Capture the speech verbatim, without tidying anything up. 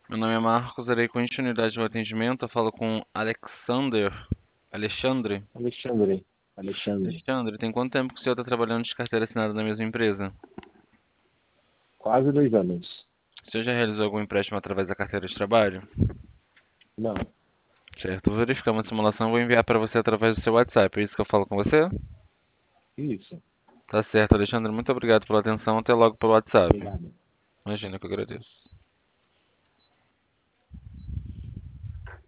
Meu nome é Marcos, irei continuidade do atendimento. Eu falo com Alexander. Alexandre. Alexandre, Alexandre, Alexandre, tem quanto tempo que o senhor está trabalhando de carteira assinada na mesma empresa? quase dois anos. O senhor já realizou algum empréstimo através da carteira de trabalho? Não, Certo, vou verificar uma simulação e vou enviar para você através do seu WhatsApp. É isso que eu falo com você? isso. Tá certo, Alexandre. Muito obrigado pela atenção. Até logo pelo WhatsApp. Obrigado. Imagina que eu agradeço.